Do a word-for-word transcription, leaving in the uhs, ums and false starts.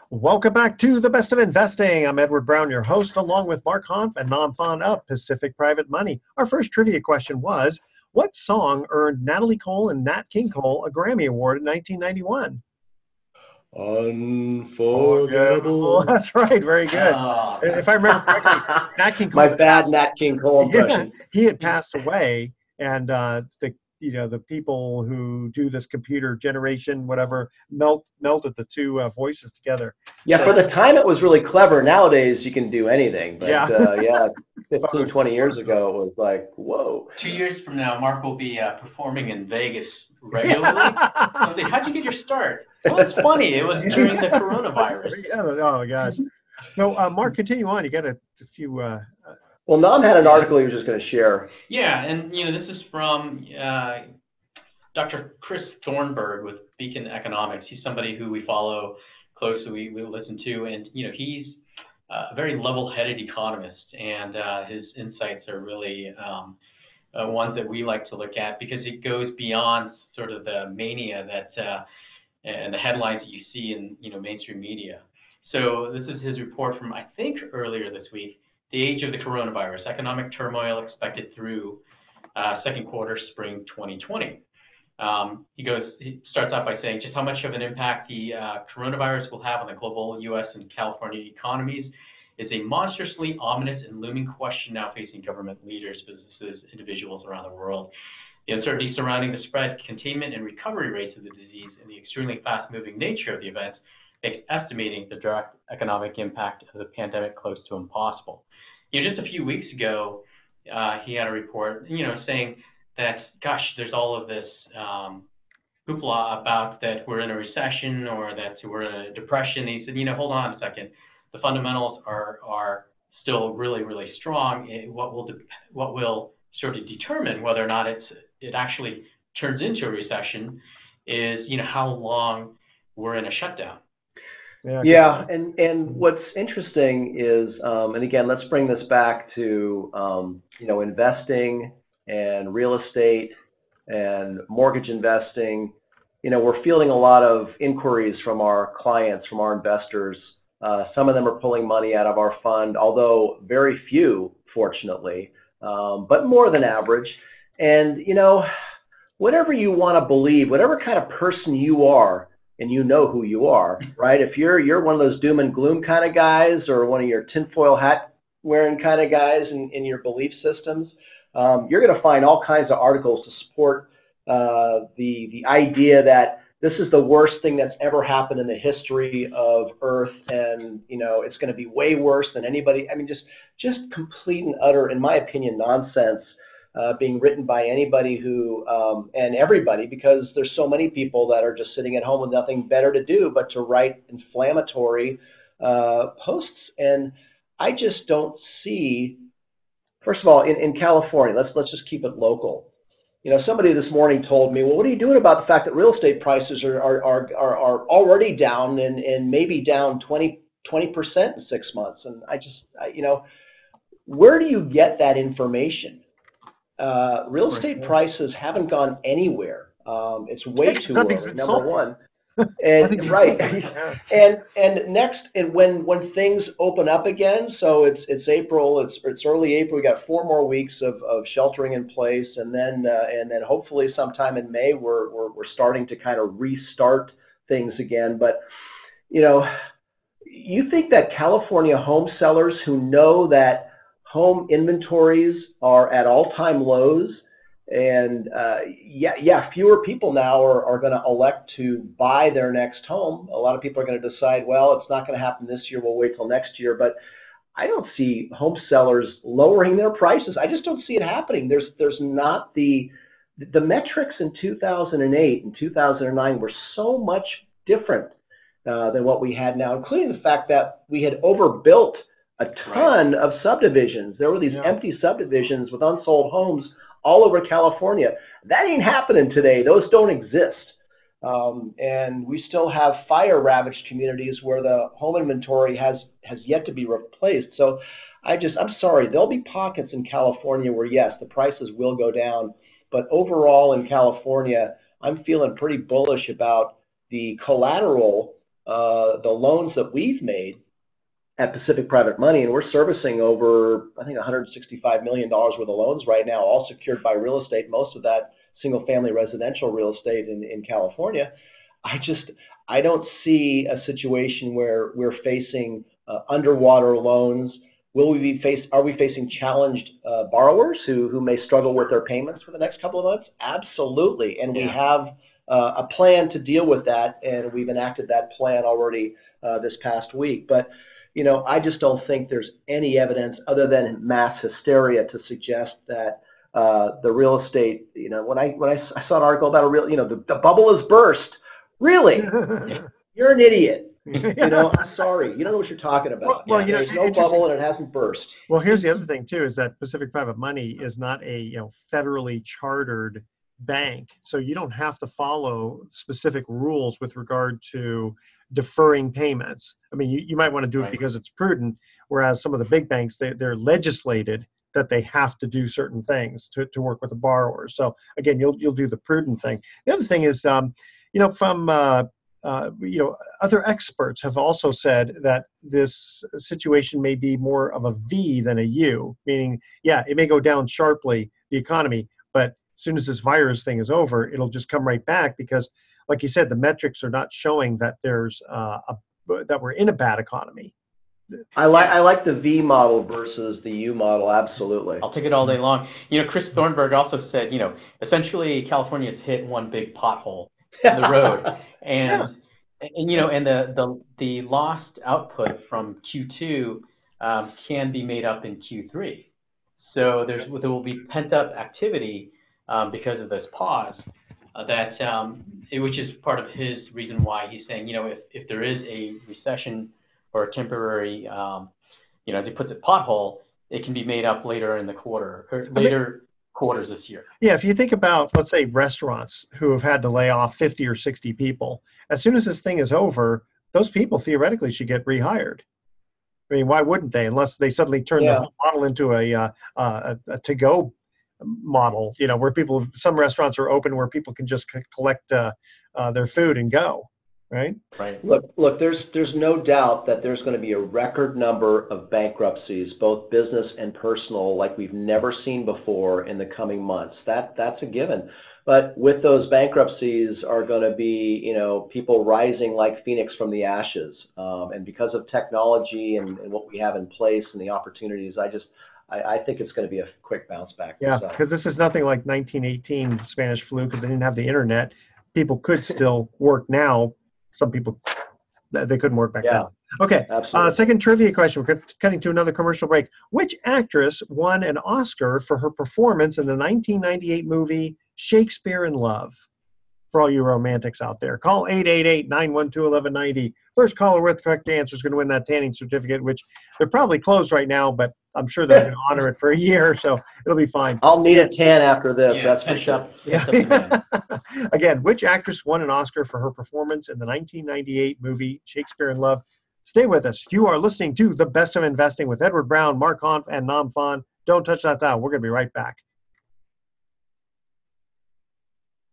Welcome back to the Best of Investing. I'm Edward Brown, your host, along with Mark Hanf and Nam Phan of Pacific Private Money. Our first trivia question was, what song earned Natalie Cole and Nat King Cole a Grammy Award in nineteen ninety-one? Unforgettable. That's right. Very good. Oh. If I remember correctly, Nat King Cole My had bad passed, Nat King Cole yeah, impression. he had passed away, and uh, the you know the people who do this computer generation, whatever, melt melted the two uh, voices together. Yeah, So, for the time it was really clever. Nowadays you can do anything, but yeah, uh, yeah, fifteen, Photoshop, twenty years Photoshop. ago it was like, whoa. Two years from now, Mark will be uh, performing in Vegas regularly. So they, how'd you get your start? Well, it's funny. It was during the coronavirus. Yeah, oh my gosh. So, uh, Mark, continue on. You got a, a few. Uh, uh, Well, Nam had an article he was just going to share. Yeah, and you know this is from uh, Doctor Chris Thornburg with Beacon Economics. He's somebody who we follow closely, we, we listen to, and you know he's a very level-headed economist, and uh, his insights are really um, uh, ones that we like to look at because it goes beyond sort of the mania that uh, and the headlines that you see in you know mainstream media. So this is his report from I think earlier this week. The age of the coronavirus, economic turmoil expected through uh, second quarter spring twenty twenty. Um, he goes, he starts out by saying just how much of an impact the uh, coronavirus will have on the global U S and California economies is a monstrously ominous and looming question now facing government leaders, businesses, individuals around the world. The uncertainty surrounding the spread, containment, and recovery rates of the disease and the extremely fast-moving nature of the events makes estimating the direct economic impact of the pandemic close to impossible. You know, just a few weeks ago, uh, he had a report, you know, saying that, gosh, there's all of this um, hoopla about that we're in a recession or that we're in a depression. He said, you know, hold on a second. The fundamentals are are still really, really strong. It, what will de- what will sort of determine whether or not it's it actually turns into a recession is, you know, how long we're in a shutdown. Yeah, yeah, and, and what's interesting is, um, and again, let's bring this back to, um, you know, investing and real estate and mortgage investing. You know, we're fielding a lot of inquiries from our clients, from our investors. Uh, some of them are pulling money out of our fund, although very few, fortunately, um, but more than average. And, you know, whatever you want to believe, whatever kind of person you are, and you know who you are, right? If you're you're one of those doom and gloom kind of guys or one of your tinfoil hat wearing kind of guys in, in your belief systems, um, you're going to find all kinds of articles to support uh, the, the idea that this is the worst thing that's ever happened in the history of Earth, and you know it's going to be way worse than anybody. I mean, just just complete and utter, in my opinion, nonsense. Uh, being written by anybody who, um, and everybody, because there's so many people that are just sitting at home with nothing better to do but to write inflammatory uh, posts. And I just don't see, first of all, in, in California, let's, let's just keep it local. You know, somebody this morning told me, well, what are you doing about the fact that real estate prices are, are, are, are, are already down and, and maybe down twenty percent in six months? And I just, I, you know, where do you get that information? Uh, real estate prices haven't gone anywhere. Um, it's way too low, number sold. one. And right, and and next, and when when things open up again, so it's it's April, it's it's early April. We got four more weeks of, of sheltering in place, and then uh, and then hopefully sometime in May we're we're we're starting to kind of restart things again. But you know, you think that California home sellers who know that home inventories are at all-time lows, and uh, yeah, yeah, fewer people now are, are going to elect to buy their next home. A lot of people are going to decide, well, it's not going to happen this year, we'll wait till next year. But I don't see home sellers lowering their prices. I just don't see it happening. There's there's not the the metrics in two thousand eight and two thousand nine were so much different uh, than what we had now, including the fact that we had overbuilt a ton right. of subdivisions. There were these yeah. empty subdivisions with unsold homes all over California. That ain't happening today. Those don't exist. Um, and we still have fire-ravaged communities where the home inventory has, has yet to be replaced. So I just, I'm sorry, there'll be pockets in California where, yes, the prices will go down. But overall in California, I'm feeling pretty bullish about the collateral uh, the loans that we've made at Pacific Private Money, and we're servicing over, I think, one hundred sixty-five million dollars worth of loans right now, all secured by real estate, most of that single-family residential real estate in, in California. I just, I don't see a situation where we're facing uh, underwater loans. Will we be face, are we facing challenged uh, borrowers who, who may struggle with their payments for the next couple of months? Absolutely, and yeah. we have uh, a plan to deal with that, and we've enacted that plan already uh, this past week. But you know, I just don't think there's any evidence other than mass hysteria to suggest that uh, the real estate, you know, when I when I, I saw an article about a real, you know, the, the bubble has burst. Really? You're an idiot. You know, I'm sorry. You don't know what you're talking about. Well, well yeah, you know, there's no bubble and it hasn't burst. Well, here's the other thing too, is that Pacific Private Money is not a, you know, federally chartered bank. So you don't have to follow specific rules with regard to deferring payments. I mean, you, you might want to do it right. because it's prudent, whereas some of the big banks, they, they're legislated that they have to do certain things to, to work with the borrowers. So again, you'll you'll do the prudent thing. The other thing is, um, you know, from uh, uh, you know, other experts have also said that this situation may be more of a V than a U, meaning, yeah, it may go down sharply, the economy, but as soon as this virus thing is over, it'll just come right back because, like you said, the metrics are not showing that there's uh, a, that we're in a bad economy. I like I like the V model versus the U model. Absolutely. I'll take it all day long. You know, Chris Thornburg also said, you know, essentially California's hit one big pothole in the road, and yeah. and you know, and the the the lost output from Q two um, can be made up in Q three. So there's there will be pent up activity um, because of this pause. Uh, that um, it, which is part of his reason why he's saying, you know, if, if there is a recession or a temporary, um, you know, as he puts it, pothole, it can be made up later in the quarter or later I mean, quarters this year. Yeah, if you think about, let's say, restaurants who have had to lay off fifty or sixty people, as soon as this thing is over, those people theoretically should get rehired. I mean, why wouldn't they? Unless they suddenly turn yeah. the whole model into a, uh, uh, a, a to-go model, you know, where people, some restaurants are open where people can just c- collect uh, uh, their food and go, right? Right. Look, look. There's there's no doubt that there's going to be a record number of bankruptcies, both business and personal, like we've never seen before in the coming months. That that's a given. But with those bankruptcies are going to be, you know, people rising like Phoenix from the ashes. Um, and because of technology and, and what we have in place and the opportunities, I just I, I think it's going to be a quick bounce back. Yeah, because this is nothing like nineteen eighteen Spanish flu, because they didn't have the internet. People could still work now. Some people, they couldn't work back yeah, then. Okay, uh, second trivia question. We're cutting to another commercial break. Which actress won an Oscar for her performance in the nineteen ninety-eight movie Shakespeare in Love? For all you romantics out there, call eight eight eight, nine one two, one one nine zero. First caller with the correct answer is going to win that tanning certificate, which they're probably closed right now, but I'm sure they're going to honor it for a year, so it'll be fine. I'll need a tan after this. Yeah, that's for sure. Yeah. Again, which actress won an Oscar for her performance in the nineteen ninety-eight movie Shakespeare in Love? Stay with us. You are listening to The Best of Investing with Edward Brown, Mark Hanf, and Nam Phan. Don't touch that dial. We're going to be right back.